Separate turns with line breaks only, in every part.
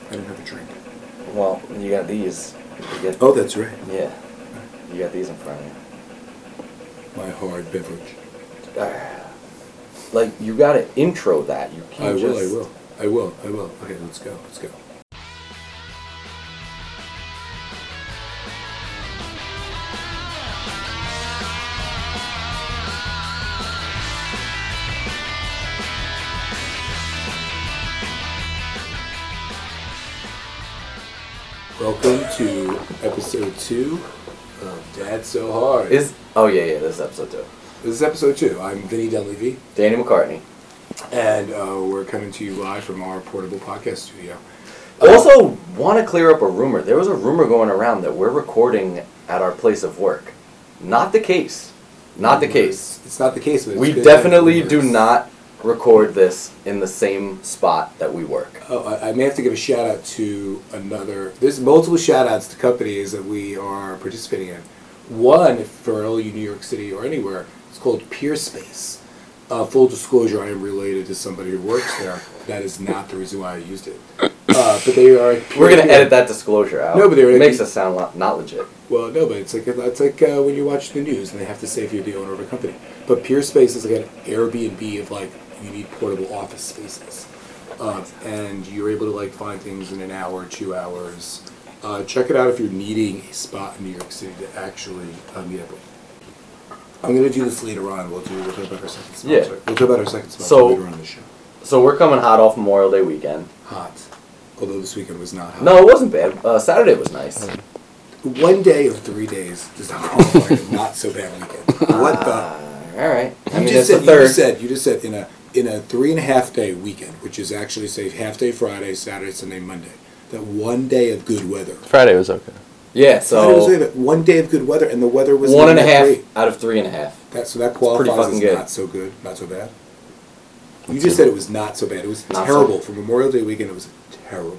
I didn't have a drink.
Well, you got these.
Oh, that's right.
Yeah. You got these in front of you.
My hard beverage.
Like, you gotta intro that. You can't
I will. Okay, let's go. Welcome to episode 2 of Dad So Hard.
This is episode 2.
This is episode 2. I'm Vinny Dunleavy.
Danny McCartney.
And we're coming to you live from our portable podcast studio.
Also, want to clear up a rumor. There was a rumor going around that we're recording at our place of work. Not the case. Not the case.
It's not the case, but it's
we
good
definitely do not record this in the same spot that we work.
Oh, I may have to give a shout out to another. There's multiple shout outs to companies that we are participating in. One, for all you New York City or anywhere, it's called Peerspace. Full disclosure, I am related to somebody who works there. That is not the reason why I used it. But they are.
We're going to edit that disclosure out.
No, but
it makes us sound not legit.
Well, no, but it's like when you watch the news and they have to say if you're the owner of a company. But Peerspace is like an Airbnb of like you need portable office spaces, and you're able to like find things in an hour, 2 hours. Check it out if you're needing a spot in New York City to actually meet up with. I'm going to do this later on. We'll talk about our second sponsor.
Yeah.
We'll talk about our second sponsor later on in the show.
So we're coming hot off Memorial Day weekend.
Hot. Although this weekend was not hot.
No, it wasn't bad. Saturday was nice.
1 day of 3 days does not qualify a not so bad weekend. What the?
All right.
You just said in a 3.5 day weekend, which is actually say half day Friday, Saturday, Sunday, Monday. That 1 day of good weather.
Friday was okay.
Yeah, so
Friday was 1 day of good weather, and the weather was
1.5 out of 3.5.
So that qualifies as
good.
Not so good, not so bad. You just said it was not so bad. It was terrible for Memorial Day weekend. It was terrible.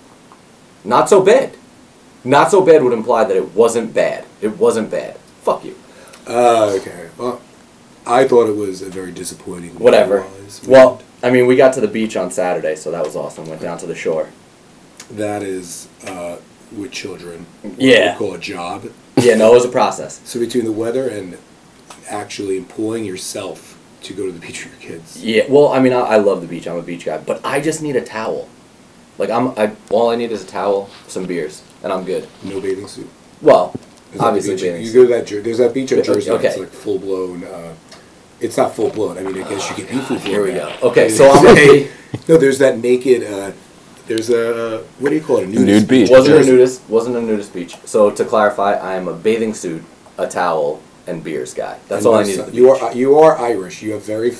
Not so bad. Not so bad would imply that it wasn't bad. It wasn't bad. Fuck you.
Okay. Well, I thought it was a very disappointing.
Whatever. Well, I mean, we got to the beach on Saturday, so that was awesome. Went down to the shore.
That is with children.
Yeah.
What we call a job.
Yeah, no, it was a process.
So between the weather and actually employing yourself to go to the beach with your kids.
Yeah, well, I mean, I love the beach. I'm a beach guy, but I just need a towel. Like all I need is a towel, some beers, and I'm good.
No bathing suit.
Well, obviously bathing suit.
You go to that. There's that beach in Jersey.
Okay.
It's like full blown. It's not full blown. I mean, I guess you get seafood.
Here we go. Okay, so I'm gonna be.
No, there's that naked. There's a what do you call it? A
nude beach.
Wasn't a nudist beach. So to clarify, I am a bathing suit, a towel, and beers guy. That's all I need.
You are Irish. You have very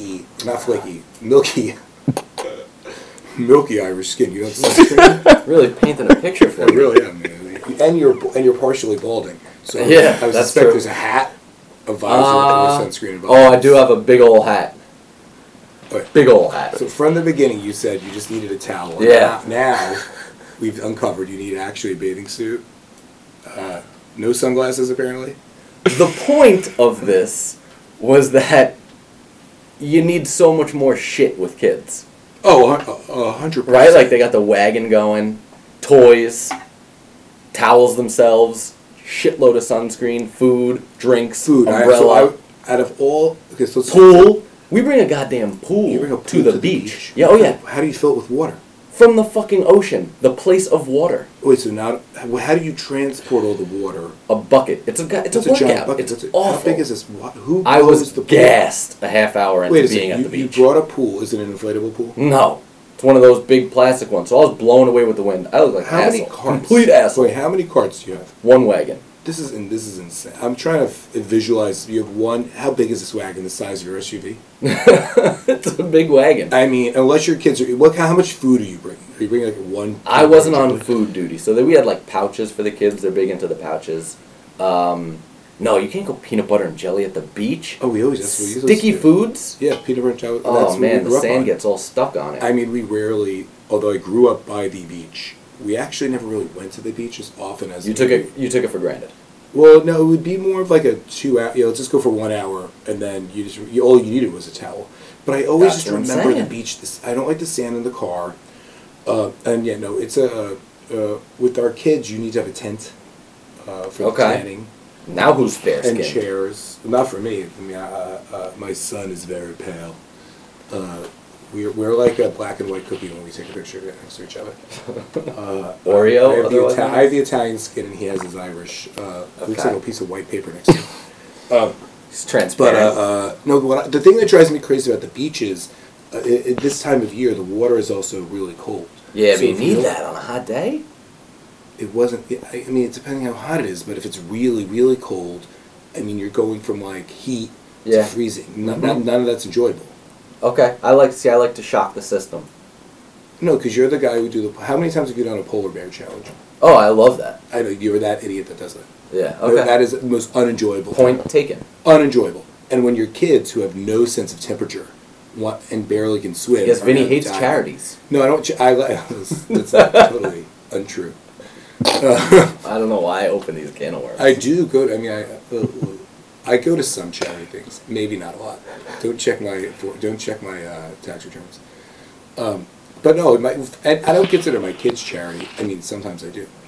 milky Irish skin. You don't sunscreen.
Really painting a picture for
me. Really am, man. And you're partially balding. So
yeah,
I would suspect there's a hat, a visor, and sunscreen involved.
Oh, I do have a big old hat.
Okay.
Big old hat.
So from the beginning, you said you just needed a towel.
Yeah.
Now we've uncovered you need actually a bathing suit. No sunglasses, apparently.
The point of this was that you need so much more shit with kids.
Oh, 100%.
Right? Like they got the wagon going, toys, towels themselves, shitload of sunscreen, food, drinks, umbrella.
Out of all... Okay, so
pool. We bring a goddamn pool,
you bring a pool
to the beach. Yeah, oh yeah.
How do you fill it with water?
From the fucking ocean. The place of water.
Wait, so now... How do you transport all the water?
A bucket. It's a
giant bucket.
It's awful.
How big is this? Who
I was
the pool?
gassed a half hour into being at the beach.
You brought a pool. Is it an inflatable pool?
No. It's one of those big plastic ones. So I was blown away with the wind. I look like an asshole. Complete asshole.
Wait, how many carts do you have?
One wagon.
This is insane. I'm trying to visualize. You have one. How big is this wagon? The size of your SUV?
It's a big wagon.
I mean, unless your kids are. How much food are you bringing? Are you bringing like one?
I wasn't on food duty, so we had like pouches for the kids. They're big into the pouches. No, you can't go peanut butter and jelly at the beach.
Oh, that's what
sticky foods.
Yeah, peanut butter and jelly.
Oh man, the sand gets all stuck on it.
I mean, we rarely. Although I grew up by the beach, we actually never really went to the beach as often as
you took it. You took it for granted.
Well, no, it would be more of like a 2 hour. Let's just go for 1 hour, and then all you needed was a towel. But I always just remember the beach. I don't like the sand in the car. And yeah, no, it's with our kids, you need to have a tent for the
Okay.
tanning.
Now who's fair
And
skinned?
chairs. Not for me. I mean, my son is very pale. We're like a black and white cookie when we take a picture next to each other.
Oreo,
I have,
otherwise known
I have
as?
the Italian skin, and he has his Irish. Looks
Okay.
like a piece of white paper next to him.
He's
But
transparent.
no, the thing that drives me crazy about the beach is, at this time of year, the water is also really cold.
Yeah,
So
but you
if
need
don't-
that on a hot day.
It wasn't. I mean, it's depending how hot it is, but if it's really, really cold, I mean, you're going from like heat
Yeah.
to freezing.
Mhm.
None of that's enjoyable.
Okay, I like to shock the system.
No, because you're the guy who do the. How many times have you done a polar bear challenge?
Oh, I love that.
I know you're that idiot that does that.
Yeah. Okay.
That is the most unenjoyable.
Point taken.
Unenjoyable. And when your kids who have no sense of temperature want, and barely can swim.
Yes,
are
Vinny
gonna
hates
die.
charities.
No, I don't. That's totally untrue.
I don't know why I opened these can of worms.
I do go to. I mean, I go to some charity things. Maybe not a lot. Don't check my tax returns. But no, and I don't consider my kids charity. I mean, sometimes I do.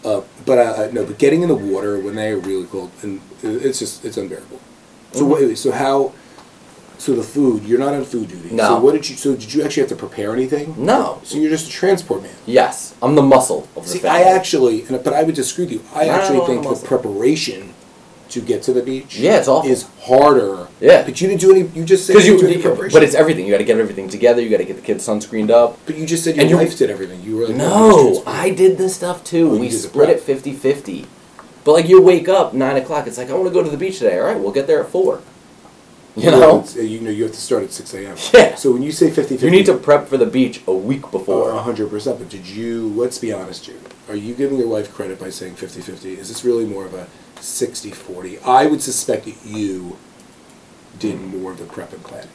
But getting in the water when they are really cold, and it's unbearable. So
Mhm.
So the food, you're not on food duty.
No.
So did you actually have to prepare anything?
No.
So you're just a transport man.
Yes, I'm the muscle of the
See,
family.
but I would disagree with you. I
No,
actually
no,
think
no,
the preparation to get to the beach
Yeah, it's awful.
is harder.
Yeah.
But you didn't do any, you just said
Because
you didn't do any preparation.
but it's everything. You got to get everything together. You got to get the kids sunscreened up.
But you just said your
and you-
wife did everything. You were like,
No, I did this stuff too.
Oh, you
We
did the
split
prep.
it 50-50. But like you wake up 9 o'clock. It's like I want to go to the beach today. All right, we'll get there at 4. You know.
you have to start at 6 a.m.
Yeah.
So when you say 50-50.
You need to prep for the beach a week before.
100%. But did you, let's be honest, Jude, are you giving your wife credit by saying 50-50? Is this really more of a 60-40? I would suspect that you did more of the prep and planning.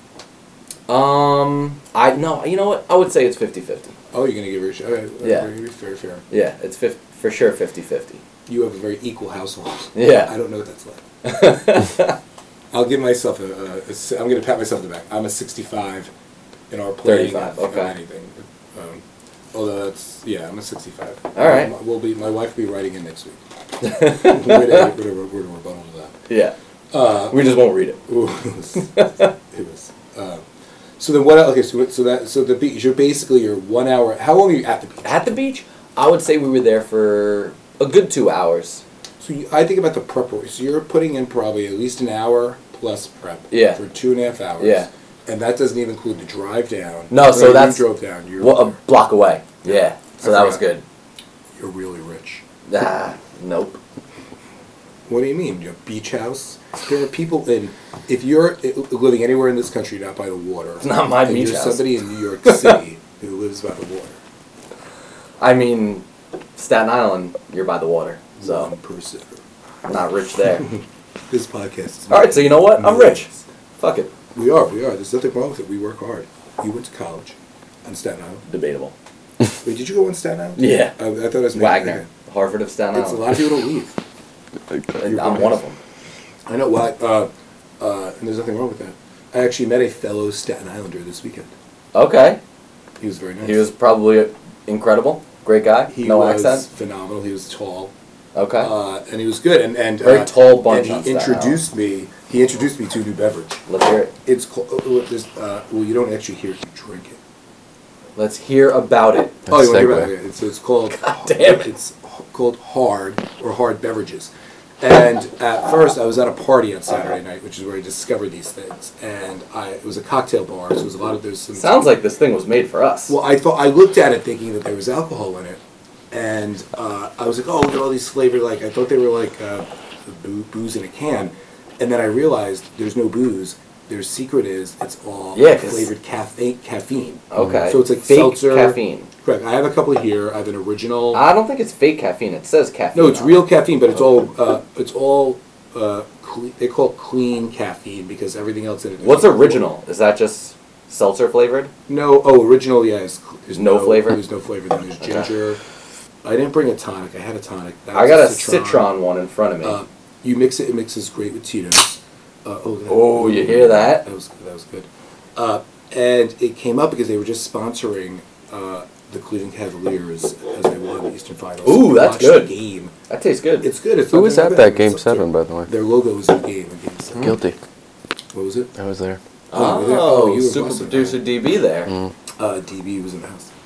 You know what? I would say it's 50-50.
Oh, you're going to give her a shot. Okay,
Yeah.
Very fair.
Yeah, it's for sure 50-50.
You have a very equal household.
Yeah.
I don't know what that's like. I'll give myself I'm going to pat myself on the back. I'm a 65 in our planning
35,
of
okay.
anything. Although I'm a 65.
All right.
My wife will be writing in next week. We're to rebuttal to that.
Yeah. We just won't read it.
Ooh, it was. So then what? Okay, so the beach. You're 1 hour. How long are you at the beach?
At the beach, I would say we were there for a good 2 hours.
So I think about the preparation. So you're putting in probably at least an hour plus prep.
Yeah.
For 2.5 hours.
Yeah.
And that doesn't even include the drive down.
No, so that's
you drove down.
a block away. Yeah. So that was good.
You're really rich.
Nope.
What do you mean? You have beach house. There are people if you're living anywhere in this country not by the water.
It's not my
and
beach
you're
house.
somebody in New York City who lives by the water.
I mean, Staten Island, you're by the water, so
1%.
I'm not rich there.
This podcast is.
All right, so you know what? I'm rich. Fuck it.
We are. There's nothing wrong with it. We work hard. You went to college on Staten Island.
Debatable.
Wait, did you go on Staten Island?
Yeah.
I thought it was
Wagner, Harvard of Staten
It's a
Island.
lot of people don't leave.
And I'm one of them.
I know. Well, and there's nothing wrong with that. I actually met a fellow Staten Islander this weekend.
Okay.
He was very nice.
He was probably incredible. Great guy.
He
no
was
accent.
phenomenal. He was tall.
Okay.
And he was good. And
Very tall bunch on
And he
Staten
introduced me. He introduced me to a new beverage.
Let's hear it.
It's called. Well, you don't actually hear it. You drink it.
Let's hear about it.
Oh, you want to hear
segue.
about it? It's called.
God damn it.
It's called hard beverages. And at first, I was at a party on Saturday night, which is where I discovered these things. And it was a cocktail bar, so there's a lot of there's some.
Sounds like this thing was made for us.
Well, I looked at it thinking that there was alcohol in it, and I was like, oh, look at all these flavors. Like I thought they were like booze in a can, and then I realized there's no booze. Their secret is it's all
'cause-
flavored caffeine.
Okay.
So it's like
fake
seltzer.
caffeine.
Correct. I have a couple here. I have an original.
I don't think it's fake caffeine. It says caffeine.
No, it's
on
real
it.
caffeine, but it's all they call it clean caffeine because everything else in it. is
What's original? Is that just seltzer flavored?
No, original. Yeah, there's
no flavor?
There's no flavor. Then there's ginger. I didn't bring a tonic. I had a tonic. That
I
was
got a citron one in front of me.
You mix it. It mixes great with Tito's.
Oh, you hear that?
That was good. And it came up because they were just sponsoring the Cleveland Cavaliers as they won the Eastern Finals.
Ooh, that's
Watched
good.
The game.
That tastes good.
It's good. It's
Who
not
was
very
at
bad.
that Game
It's up to-
7, by the way?
Their logo was in Game 7.
Guilty.
What was it?
I was there.
Oh,
you were
super
Boston,
producer
right?
DB there.
DB was in the house.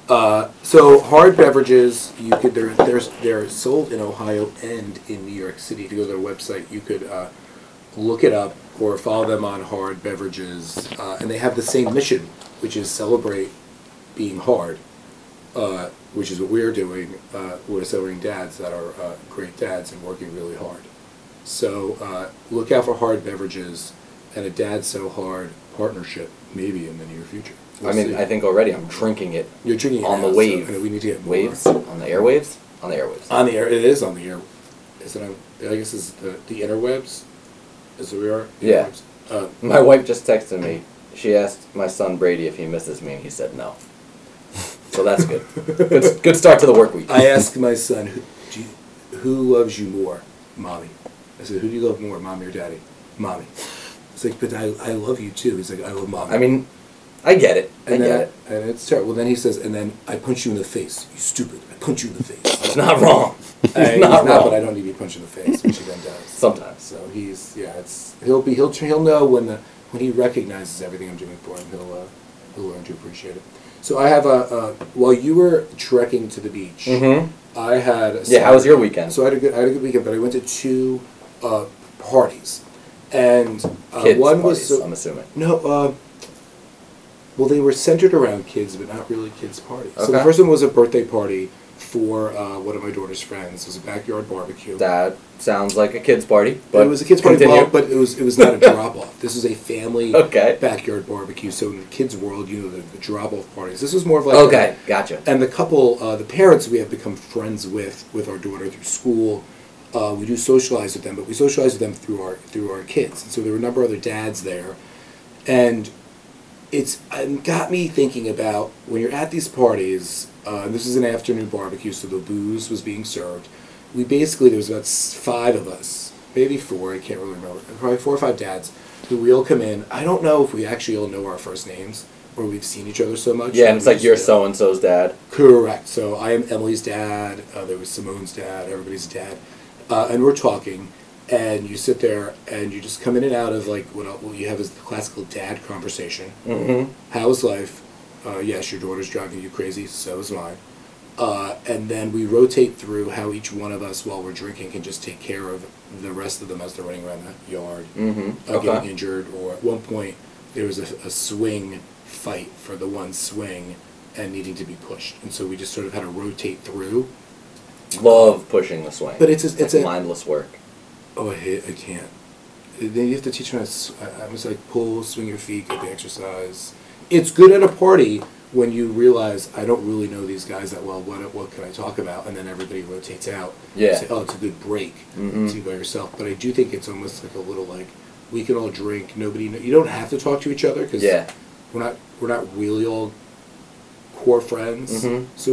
So hard beverages, you could they're sold in Ohio and in New York City. If you go to their website, you could look it up or follow them on hard beverages, and they have the same mission, which is celebrate being hard, which is what we're doing. We're celebrating dads that are great dads and working really hard. So look out for hard beverages and a Dad So Hard partnership, maybe in the near future. We'll
I mean,
see.
I think already I'm drinking it
You're drinking it
on
now,
the
so,
wave.
I know we need to get more.
Waves? On the airwaves? On the airwaves.
On the air. It is on the air. Is it on? I guess it's the interwebs. Is where we are. The
Yeah.
interwebs.
My wife just texted me. She asked my son Brady if he misses me, and he said no. So that's good. Good start to the work week.
I asked my son, who loves you more, mommy? I said, who do you love more, mommy or daddy? Mommy. It's like, but I love you too. He's like, I love mommy.
I mean, I get it. I
and
get
then,
it.
and it's terrible. Well, then he says, and then I punch you in the face. You stupid. I punch you in the face.
It's not wrong.
He's
It's
not,
not wrong.
but I don't need to be punched in the face, which he then does.
Sometimes.
So he'll know when he recognizes everything I'm doing for him. He'll learn to appreciate it. So I have while you were trekking to the beach,
Mm-hmm.
I had
Yeah, how was your weekend?
So I had a good weekend, but I went to two parties, and
Kids
one
parties,
was
I'm assuming.
no. Well, they were centered around kids, but not really kids' parties. So the
Okay.
first one was a birthday party for one of my daughter's friends. It was a backyard barbecue.
That sounds like a kid's party, but
it was a kids' party,
continue.
well, but it was not a drop off. This was a family
Okay.
backyard barbecue. So in the kids' world, you know, the drop off parties. This was more of like
Okay, gotcha.
and the couple, the parents, we have become friends with our daughter through school. We do socialize with them, but we socialize with them through our kids. And so there were a number of other dads there, and it got me thinking about when you're at these parties. This is an afternoon barbecue, so the booze was being served. We basically, there was about 5 of us, maybe 4, I can't really remember, probably 4 or 5 dads, who we all come in. I don't know if we actually all know our first names, or we've seen each other so much.
Yeah, and it's like
We
you're
just-
so-and-so's dad.
Correct. So I am Emily's dad, there was Simone's dad, everybody's dad, and we're talking, and you sit there, and you just come in and out of like, what you have is the classical dad conversation.
Mm-hmm.
How's life? Yes, your daughter's driving you crazy, so is mine. And then we rotate through how each one of us, while we're drinking, can just take care of the rest of them as they're running around the yard,
Mm-hmm.
getting
Okay.
injured, or at one point there was a swing fight for the one swing and needing to be pushed, and so we just sort of had to rotate through.
Love pushing the swing.
But it's
like
a
mindless work.
oh I can't. Then you have to teach them. I was like pull, swing your feet, get the exercise. It's good at a party when you realize I don't really know these guys that well. What can I talk about? And then everybody rotates out.
Yeah.
Say, oh, it's a good break
Mhm.
to be by yourself. But I do think it's almost like a little like we can all drink. You don't have to talk to each other because
Yeah.
we're not really all core friends.
Mhm.
So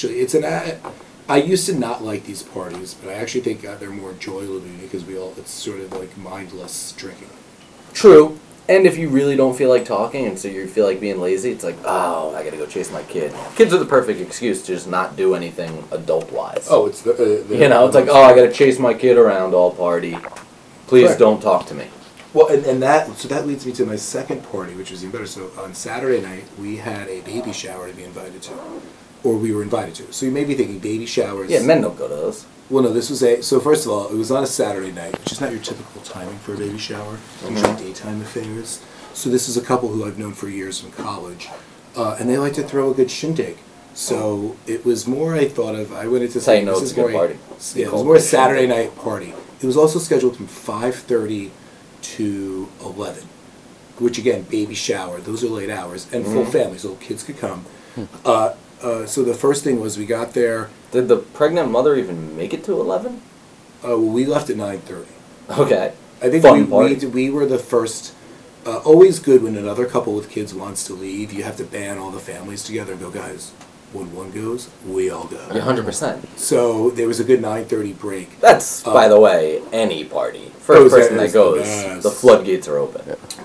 I used to not like these parties, but I actually think they're more enjoyable to me because it's sort of like mindless drinking.
True. And if you really don't feel like talking and so you feel like being lazy, it's like, oh, I gotta go chase my kid. Kids are the perfect excuse to just not do anything adult-wise.
Oh, it's
You know, it's like, oh, I gotta chase my kid around all party. Please
Correct.
don't talk to me.
Well, and that leads me to my second party, which was even better. So on Saturday night, we had a baby shower to be invited to, or we were invited to. So you may be thinking baby showers.
Yeah, men don't go to those.
Well, no, so first of all, it was on a Saturday night, which is not your typical timing for a baby shower. Usually daytime affairs. So this is a couple who I've known for years from college, and they like to throw a good shindig. So it was more I went into
That's how you know it's a good party.
Yeah, it was more a Saturday night party. It was also scheduled from 5:30 to 11, which again, baby shower, those are late hours, and full families, so kids could come. So the first thing was we got there,
Did the pregnant mother even make it to 11?
we left at 9:30.
Okay.
I think
Fun party.
we were the first. Always good when another couple with kids wants to leave. You have to band all the families together and go, guys. When one goes, we all go.
Yeah, 100%.
So there was a good 9:30 break.
That's, by the way, any party. First person that
that's
goes,
the best.
the floodgates are open.
Correct.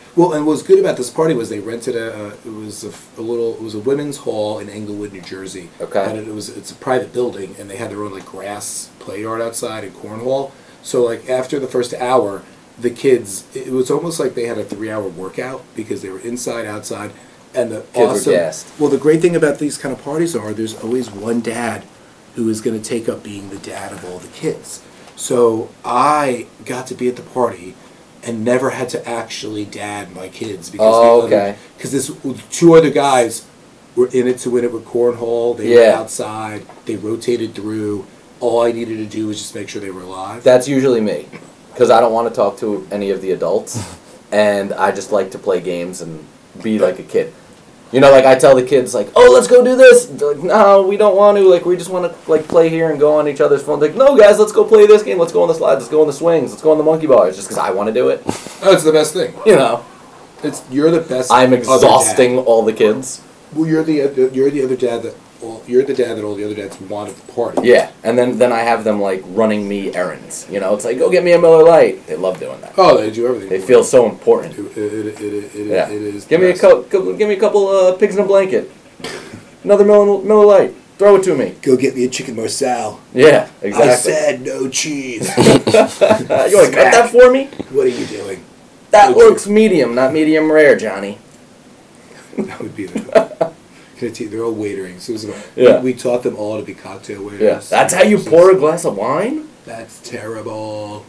Well, and what was good about this party was they rented it was a women's hall in Englewood, New Jersey.
Okay.
And it's a private building, and they had their own like grass play yard outside and cornhole. So like after the first hour, the kids, it was almost like they had a 3-hour workout because they were inside, outside, and the
Kids were gassed.
Well, the great thing about these kind of parties are there's always one dad who is going to take up being the dad of all the kids. So I got to be at the party and never had to actually dad my kids because because this 2 other guys were in it to win it with cornhole. They were outside. They rotated through. All I needed to do was just make sure they were alive.
That's usually me, because I don't want to talk to any of the adults, and I just like to play games and be like a kid. You know, like I tell the kids, like, "Oh, let's go do this." They're like, "No, we don't want to. Like, we just want to like play here and go on each other's phones." Like, "No, guys, let's go play this game. Let's go on the slides. Let's go on the swings. Let's go on the monkey bars." Just because I want to do it.
Oh, it's the best thing.
You know,
You're the best.
I'm exhausting all the kids.
Well, you're the other dad that. Well, you're the dad that all the other dads wanted to party.
Yeah, and then I have them like running me errands. You know, it's like, go get me a Miller Lite. They love doing that.
Oh, they do everything.
They feel so important.
It
Yeah.
is.
Give me a couple pigs in a blanket. Another Miller Lite. Throw it to me.
Go get me a chicken marsala.
Yeah, exactly.
I said no cheese.
You want to cut that for me?
What are you doing?
That looks medium, not medium rare, Johnny.
That would be the. They're all waitering. So we taught them all to be cocktail waiters.
Yeah, that's how you pour a glass of wine?
That's terrible.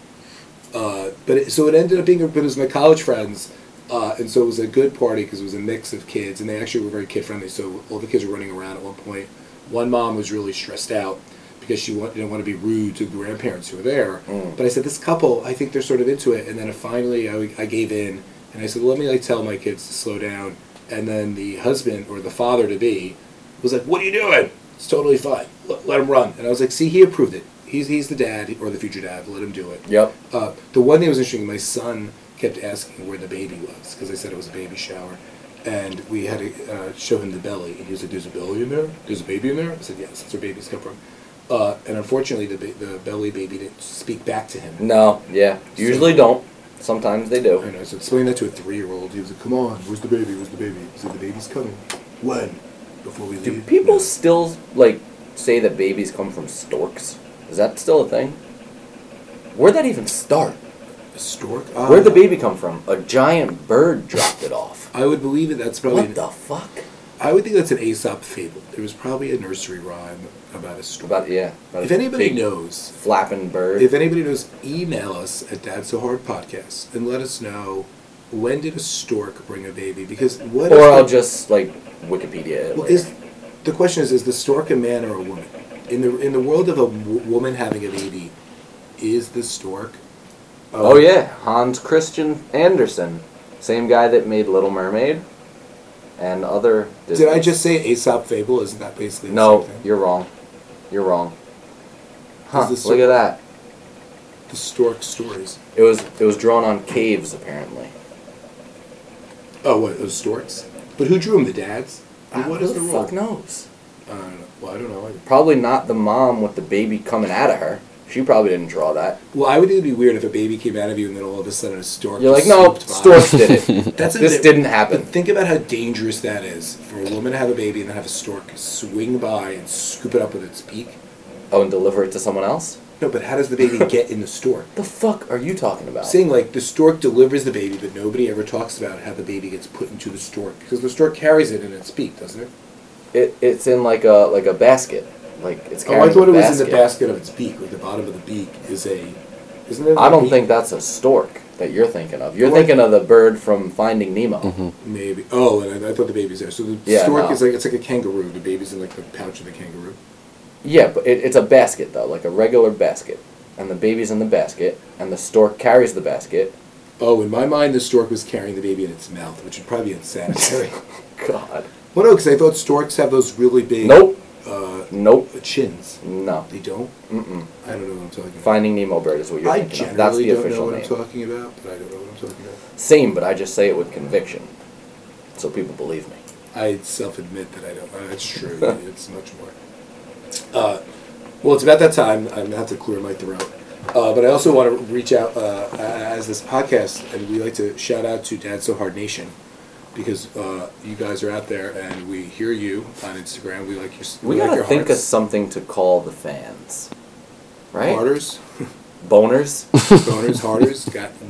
It ended up being, but it was my college friends, and so it was a good party because it was a mix of kids, and they actually were very kid friendly. So all the kids were running around at one point. One mom was really stressed out because she didn't want to be rude to the grandparents who were there. But I said, this couple, I think they're sort of into it. And then finally, I gave in, and I said, well, let me tell my kids to slow down. And then the husband, or the father-to-be, was like, what are you doing? It's totally fine. Let him run. And I was like, see, he approved it. He's the dad, or the future dad. Let him do it.
Yep.
The one thing that was interesting, my son kept asking where the baby was, because I said it was a baby shower. And we had to show him the belly. And he was like, there's a belly in there? There's a baby in there? I said, yes, that's where babies come from. And unfortunately, the belly baby didn't speak back to him.
No, yeah. Usually don't. Sometimes they do.
I know, so explain that to a 3-year-old. He was like, come on, where's the baby? Where's the baby? He said, the baby's coming. When? Before we leave?
Do people still, like, say that babies come from storks? Is that still a thing? Where'd that even start?
A stork?
Where'd the baby come from? A giant bird dropped it off.
I would believe it. That's probably...
What the fuck?
I would think that's an Aesop fable. There was probably a nursery rhyme about a stork.
If
anybody knows...
Flapping bird.
If anybody knows, email us at Dad's So Hard Podcast and let us know, when did a stork bring a baby? Because what
Or I'll just, like, Wikipedia it later.
The question is the stork a man or a woman? In the world of a woman having a baby, is the stork...
Oh yeah, Hans Christian Andersen. Same guy that made Little Mermaid and other Disney.
Did I just say Aesop fable? Isn't that basically the
No,
same thing?
you're wrong. You're wrong. Huh,
Is
look at that.
The stork stories.
It was drawn on caves, apparently.
Oh, what, those storks? But who drew them? The dads? What is
Who
the
the
role?
fuck knows?
I don't know. Well, I don't know.
Probably not the mom with the baby coming out of her. She probably didn't draw that.
Well, I would think it'd be weird if a baby came out of you and then all of a sudden a stork.
You're like,
just
no,
swooped by.
storks did it. This didn't happen.
But think about how dangerous that is for a woman to have a baby and then have a stork swing by and scoop it up with its beak.
Oh, and deliver it to someone else?
No, but how does the baby get in the stork?
The fuck are you talking about?
Saying like the stork delivers the baby, but nobody ever talks about how the baby gets put into the stork because the stork carries it in its beak, doesn't it?
It's in like a basket. Like it's
Oh,
carrying
I thought
a
it was in the
basket.
basket of its beak. Like the bottom of the beak is a. Isn't it?
I don't think that's a stork that you're thinking of. You're
Oh,
thinking of the bird from Finding Nemo.
Maybe. Oh, and I thought the baby's there. So the stork is it's like a kangaroo. The baby's in like the pouch of the kangaroo.
Yeah, but it's a basket though, like a regular basket, and the baby's in the basket, and the stork carries the basket.
Oh, in my mind, the stork was carrying the baby in its mouth, which would probably be unsanitary.
God.
Well, no, because I thought storks have those really big.
Nope. Nope.
Chins.
No.
They don't?
Mm-mm.
I don't know what I'm talking about.
Finding Nemo bird is what you're thinking of. That's the
don't know
official
what
name.
I'm talking about, but I don't know what I'm talking about.
Same, but I just say it with conviction, so people believe me.
I self-admit that I don't. That's true. It's much more. Well, it's about that time. I'm going to have to clear my throat. But I also want to reach out as this podcast, and we like to shout out to Dad So Hard Nation, because you guys are out there, and we hear you on Instagram. We like your.
We
like
gotta
your
think of
hearts.
something to call the fans, right?
Harders,
Boners.
boners, harders.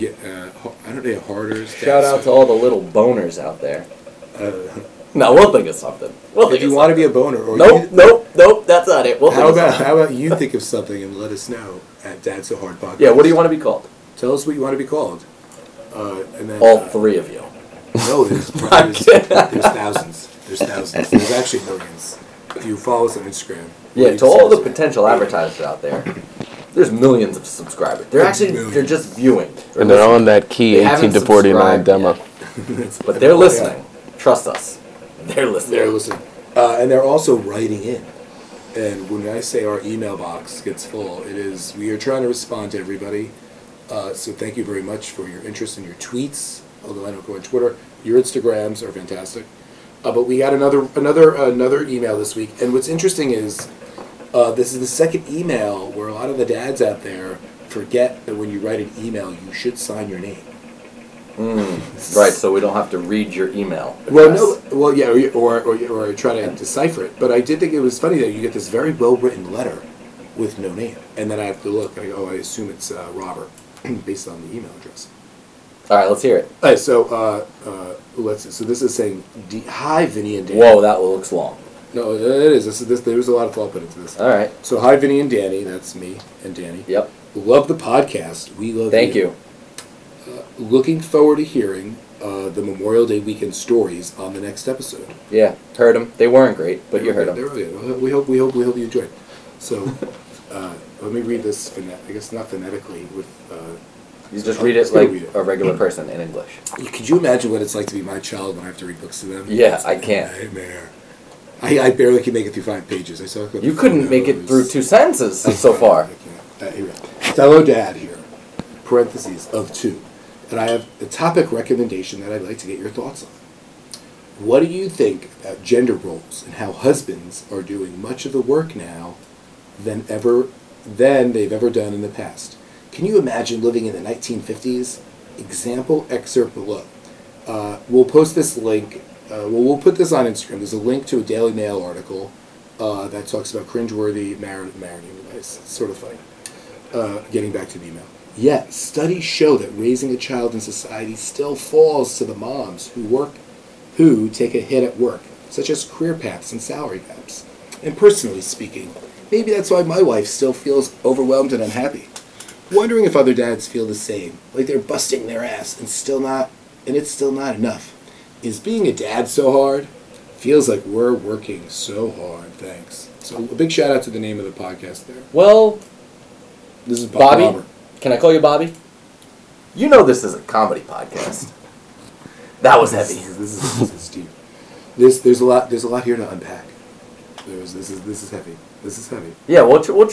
I don't know, harders.
Shout out to all the little boners out there.
Uh,
No, we'll think of something. We'll
if
think
you
of
want to
something.
be a boner, or
Nope. That's not it. We'll think of something.
how about you think of something and let us know at Dad So Hard Podcast.
Yeah. What do you want to be called?
Tell us what you want to be called. And then
All three of you.
No, there's thousands. There's thousands. There's actually millions. If you follow us on Instagram.
Yeah.
you
To
can
all
see
the
us.
potential advertisers out there, there's millions of subscribers. They're actually they're just viewing.
And they're on that key
They
18
haven't
to 49
subscribed
demo.
yet. But they're listening. Trust us. They're listening.
They're listening. And they're also writing in. And when I say our email box gets full, it is, we are trying to respond to everybody. So thank you very much for your interest in your tweets, although I don't go on Twitter. Your Instagrams are fantastic. But we got another email this week. And what's interesting is, this is the second email where a lot of the dads out there forget that when you write an email, you should sign your name.
Right, so we don't have to read your email.
Well,
address.
no, well, yeah, or try to decipher it. But I did think it was funny that you get this very well written letter with no name, and then I have to look. And I go, oh, I assume it's Robert, based on the email address.
All right, let's hear it.
All right, so let's. So this is saying, "Hi, Vinny and Danny."
Whoa, that looks long.
No, it is. There's a lot of thought put into this.
All right.
So, hi, Vinny and Danny. That's me and Danny.
Yep.
Love the podcast. We love.
Thank you.
Looking forward to hearing the Memorial Day weekend stories on the next episode.
Yeah, heard them. They weren't great, but you heard
They're
them.
really good. We hope you enjoy it. So, let me read this. I guess not phonetically. With
You just
I'm
read it
just gonna
like
read it.
a regular person in English.
Could you imagine what it's like to be my child when I have to read books to them?
Yeah,
It's
I
a
can't.
Nightmare. I barely can make it through 5 pages. I saw.
You couldn't make it through 2 sentences so far.
Here we go. Fellow dad here. Parentheses of 2. And I have a topic recommendation that I'd like to get your thoughts on. What do you think about gender roles and how husbands are doing much of the work now than they've ever done in the past? Can you imagine living in the 1950s? Example excerpt below. We'll post this link. We'll put this on Instagram. There's a link to a Daily Mail article that talks about cringeworthy marriage advice. It's sort of funny. Getting back to the email. Yet, studies show that raising a child in society still falls to the moms who take a hit at work, such as career paths and salary gaps. And personally speaking, maybe that's why my wife still feels overwhelmed and unhappy. Wondering if other dads feel the same, like they're busting their ass and it's still not enough. Is being a dad so hard? Feels like we're working so hard. Thanks. So a big shout out to the name of the podcast there.
Well,
This is
Bobby,
Robert.
can I call you Bobby? You know this is a comedy podcast. That was heavy.
This is deep. There's a lot here to unpack. This is heavy. This is heavy.
Yeah, we'll try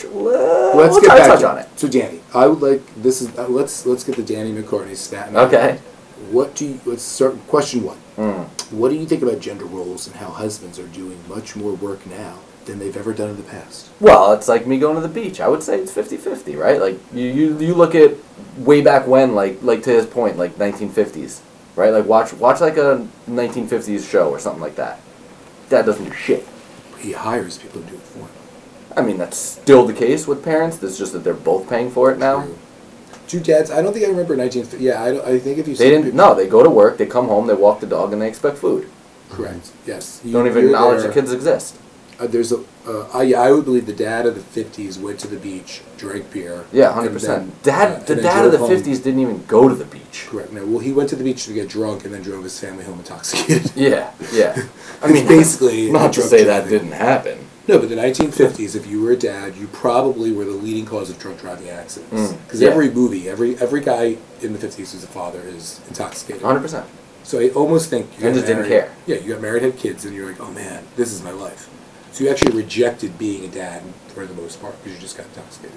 to touch on it.
So Danny, I would like let's get the Danny McCartney stat.
Okay.
Let's start question 1.
Mm.
What do you think about gender roles and how husbands are doing much more work now than they've ever done in the past?
Well, it's like me going to the beach. I would say it's 50-50, right? Like you look at way back when, like to his point, like 1950s, right? Like watch like a 1950s show or something like that. Dad doesn't do shit.
He hires people to do it for him.
I mean, that's still the case with parents. It's just that they're both paying for it now.
True. Two dads. I don't think I remember 1950. Yeah, I think if you
They didn't. No, they go to work, they come home, they walk the dog, and they expect food.
Correct. Yes.
Don't even
You're
acknowledge
there.
the kids exist.
There's a. I would believe the dad of the 50s went to the beach, drank beer.
Yeah,
and
100%.
then-
The
and then
dad of the
drove home.
50s didn't even go to the beach.
Correct. No. Well, he went to the beach to get drunk and then drove his family home intoxicated.
Yeah. I
It's
mean,
basically
not to
drunk
say that
driving.
didn't happen.
No, but the 1950s, if you were a dad, you probably were the leading cause of drunk driving accidents. Because
Yeah.
every movie, every guy in the 50s who's a father is intoxicated.
100%.
So I almost think you
And
got
just didn't
married-
care.
Yeah, you got married, had kids, and you're like, oh man, this is my life. So you actually rejected being a dad for the most part because you just got intoxicated.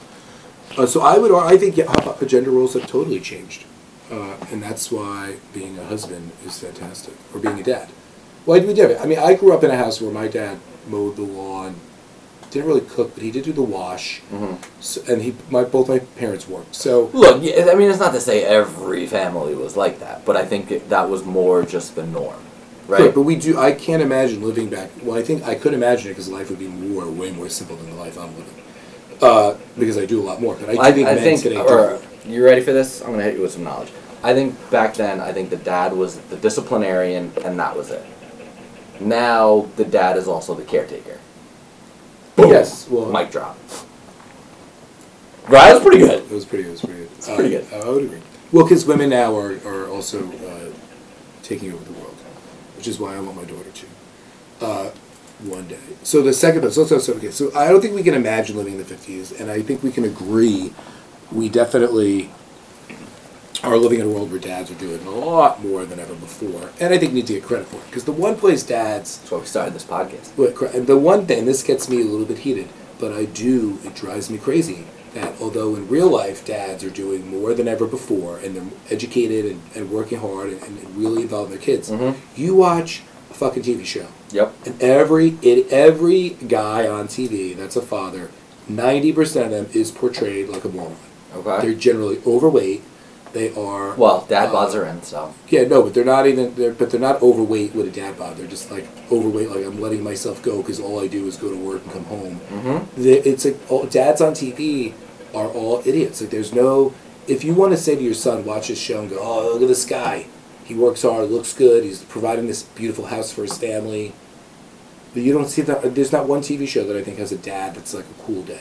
So I think gender roles have totally changed, and that's why being a husband is fantastic, or being a dad. Why do we do it? I mean, I grew up in a house where my dad mowed the lawn didn't really cook, but he did do the wash.
Mm-hmm.
So, and both my parents worked. So
Look, I mean, it's not to say every family was like that, but I think that was more just the norm, right?
But I can't imagine living back. Well, I think I could imagine it because life would be way more simple than the life I'm living. Because I do a lot more. But I think men today do.
You ready for this? I'm gonna hit you with some knowledge. I think back then, I think the dad was the disciplinarian, and that was it. Now the dad is also the caretaker. Boom.
Yes. Well,
Mic drop. Right, that's pretty good.
It was pretty good.
It's pretty good.
I would agree. Well, because women now are also taking over the world, which is why I want my daughter to one day. So the second, so I don't think we can imagine living in the 50s, and I think we can agree we definitely are living in a world where dads are doing a lot more than ever before, and I think need to get credit for it because the one place dads.
That's why we started this podcast.
And the one thing, this gets me a little bit heated, but it drives me crazy that although in real life dads are doing more than ever before and they're educated and working hard and really involved in their kids, you watch a fucking TV show.
Yep.
And every guy on TV that's a father, 90% of them is portrayed like a moron.
Okay.
They're generally overweight. They are.
Well, dad bods are in, so.
Yeah, no, but they're not even. They're not overweight with a dad bod. They're just like overweight. Like I'm letting myself go because all I do is go to work and come home. It's like dads on TV are all idiots. Like there's no. If you want to say to your son, watch this show and go, oh, look at this guy. He works hard, looks good. He's providing this beautiful house for his family. But you don't see that. There's not one TV show that I think has a dad that's like a cool dad.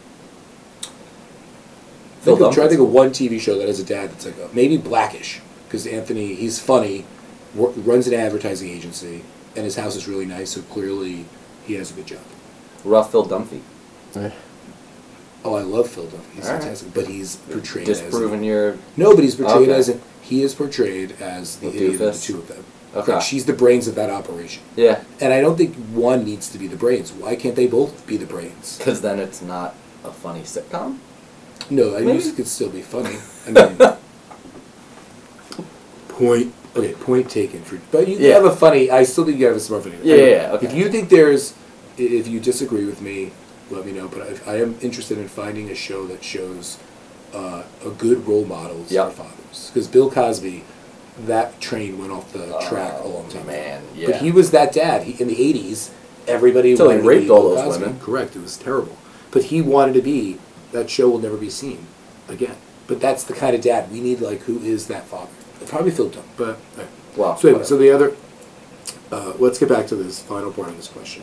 Try to think of one TV show that has a dad that's like maybe Blackish, because Anthony, he's funny, runs an advertising agency, and his house is really nice, so clearly he has a good job.
Rough Phil Dunphy.
Oh, I love Phil Dunphy. He's
All
fantastic, but he's portrayed
disproving
as
your.
No, but he's portrayed he is portrayed as the idiot of the two of them.
Okay.
Correct. She's the brains of that operation.
Yeah.
And I don't think one needs to be the brains. Why can't they both be the brains?
Because then it's not a funny sitcom.
No, I mean, it could still be funny. I mean, point taken. But you have a funny. I still think you have a smart funny.
Yeah, okay.
If you think if you disagree with me, let me know. But I am interested in finding a show that shows a good role models for fathers. Because Bill Cosby, that train went off the track a long time ago.
Yeah.
But he was that dad. In the 80s, everybody
Until he
wanted
raped
to be
all
Bill
those
Cosby.
women.
Correct. It was terrible. But he wanted to be. That show will never be seen again. But that's the kind of dad we need. Like, who is that father? Probably Phil Dunphy. But
Well,
so anyway, so the other. Let's get back to this final part of this question.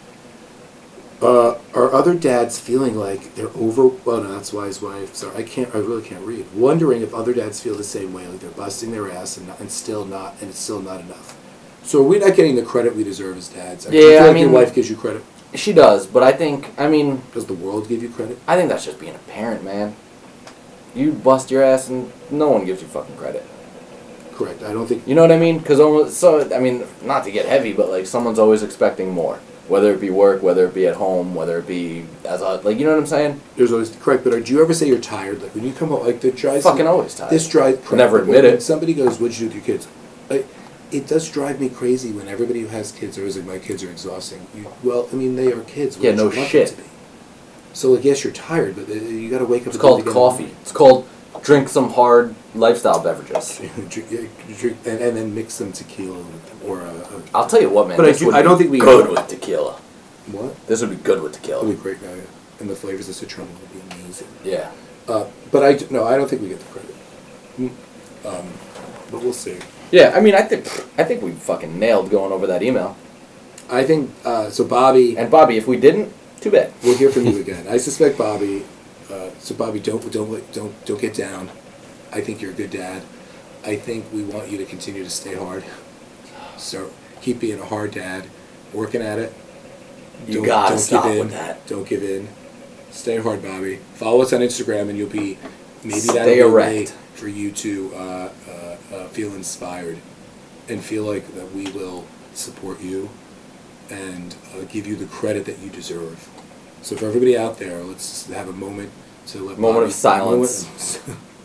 Are other dads feeling like they're over? Well, no, that's why his wife. Sorry, I really can't read. Wondering if other dads feel the same way, like they're busting their ass and it's still not enough. So are we not getting the credit we deserve as dads? Do you feel like your wife gives you credit?
She does, but I mean...
Does the world give you credit?
I think that's just being a parent, man. You bust your ass and no one gives you fucking credit.
Correct. I don't think...
You know what I mean? Because not to get heavy, but like someone's always expecting more. Whether it be work, whether it be at home, whether it be you know what I'm saying?
There's always... Correct, but do you ever say you're tired? Like when you come home, like the drives...
Fucking always tired.
This drives...
Never admit it.
When somebody goes, what'd you do with your kids? It does drive me crazy when everybody who has kids always like, my kids are exhausting. They are kids.
Yeah, no shit.
So, yes, you're tired, but you got to wake up.
It's called coffee. It's called drink some hard lifestyle beverages.
and then mix some tequila or
I'll tell you what, man.
But I don't think we
good with tequila.
What?
This would be good with tequila.
It would be great now, yeah. And the flavors of citron would be amazing.
Yeah.
But I don't think we get the credit. But we'll see.
Yeah, I think we fucking nailed going over that email.
I think so. Bobby
and Bobby, if we didn't, too bad.
We'll hear from you again. I suspect Bobby. So Bobby, don't get down. I think you're a good dad. I think we want you to continue to stay hard. So keep being a hard dad, working at it.
You gotta stop with that.
Don't give in. Stay hard, Bobby. Follow us on Instagram, and you'll be maybe that'll
Stay
be a
erect.
way for you to feel inspired and feel like that we will support you and give you the credit that you deserve. So for everybody out there, let's have a moment to let
moment of silence.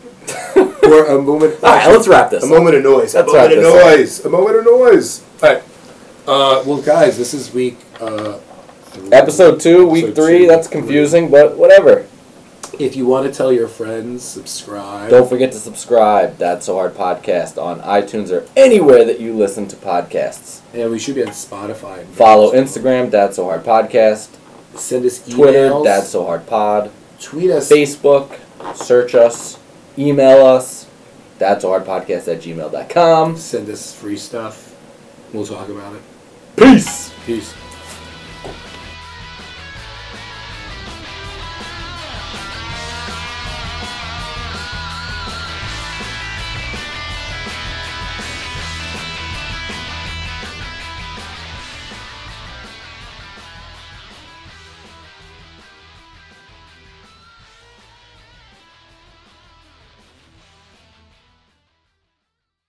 Or a moment.
All right, let's wrap this.
A moment of noise. A moment of noise. A moment of noise. All right. Well, guys, this is week
Episode 2, week
Episode
3.
two,
That's
week
confusing, but whatever.
3. If you want to tell your friends, subscribe.
Don't forget to subscribe. That's So Hard Podcast on iTunes or anywhere that you listen to podcasts.
And we should be on Spotify. And
Follow Instagram, That's So Hard Podcast.
Send us emails.
Twitter, That's So Hard Pod.
Tweet us.
Facebook, search us, email us, That's So Hard Podcast at gmail.com.
Send us free stuff. We'll talk about it.
Peace!
Peace.